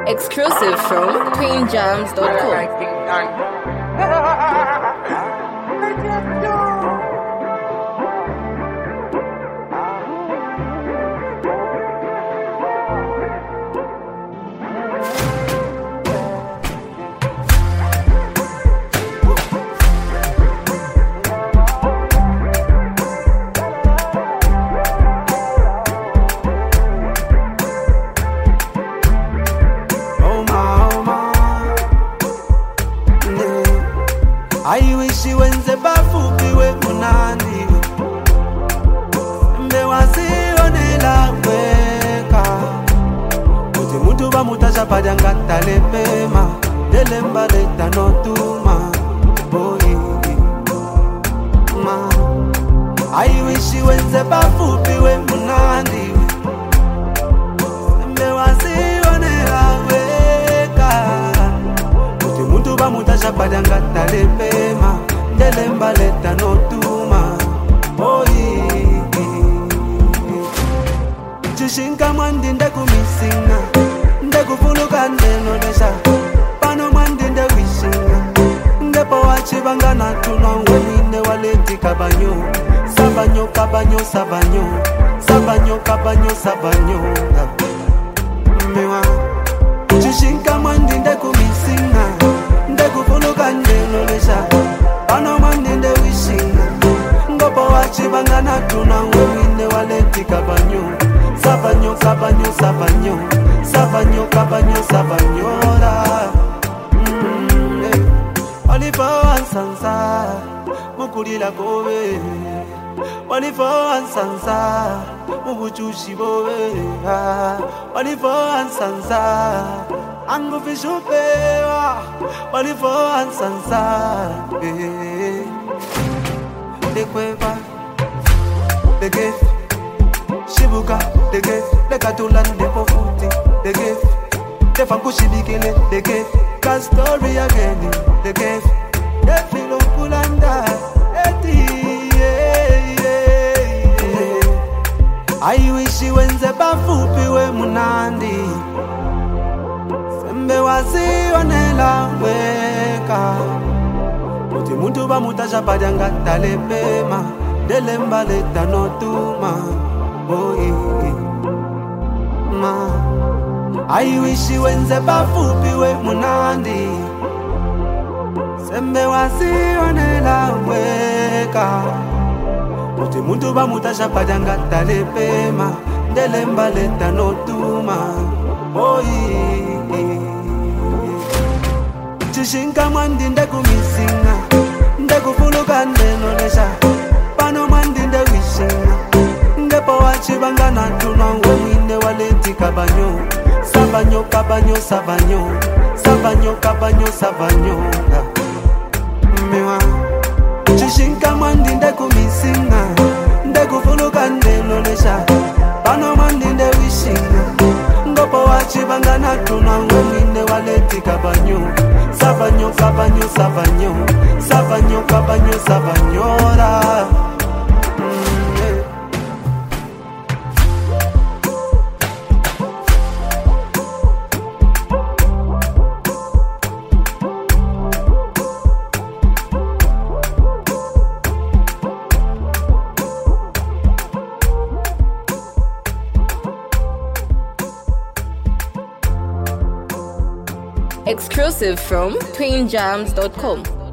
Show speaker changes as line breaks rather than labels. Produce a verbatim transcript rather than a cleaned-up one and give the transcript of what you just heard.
Exclusive from queen jams dot com.
I wish you wenze bafupiwe munandi Mbewasionela weka Kuti mutu ba mutasha padanga talepema Delemba leta notuma Boy Ma I wish you wenze bafupiwe munandi Mbewasionela weka Kuti mutu ba mutasha padanga talepema Delemba leta notuma Oyi Chishinka mwandi ndeku misinga Ndeku fuluka ndeno desha Pano mwandi nde wishinga Ndepo wachibanga na tuna Wenine waleti kabanyo Sabanyo kabanyo sabanyo Sabanyo kabanyo sabanyo Mewa Chishinka mwandi ndeku misinga Ndeku fuluka ndeno desha Pano mwandi nde wishinga Ngopo wachibanga na tuna Wenine waleti kabanyo Sabanyo, kabanyo, sabanyo Sabanyo, kabanyo, sabanyora mm, eh. Olifo ansansa Mukulila kowe Olifo ansansa Mubuchushi bowe Olifo ansansa Angu fishupewa Olifo ansansa eh. De kweva De gef Shibuka, the gift, the Katulan, the Pofuti, the gift, the Fankushibikele, the gift, the story again, the gift, the Filopulanda, I wish you when the Bafupi were Munandi, Sembe wazi onela weka, Muti Mutuba Mutasha Padanga Talepema, Delemba leta notuma. Boy, ma, I wish you wenze bafupiwe munandi Sembe wasionela weka Muti muntu ba mutasha padanga talepema Delemba leta notuma Boy Chishinka mwandi ndeku misinga Ndeku fuluka ndeno lesha Pano mwandi nde wishinga Ndepo wachibanga na tuna Wenine waleti kabanyo Sabanyo, kabanyo, sabanyo Sabanyo, kabanyo, sabanyo Mewa Chishinka mwandi ndeku misinga Ndeku fuluka ndeno lesha Pano mwandi nde wishinga Ngopo wachibanga na tuna Wenine waleti kabanyo Sabanyo, kabanyo, sabanyo Sabanyo, kabanyo, sabanyora
Exclusive from queen jams dot com.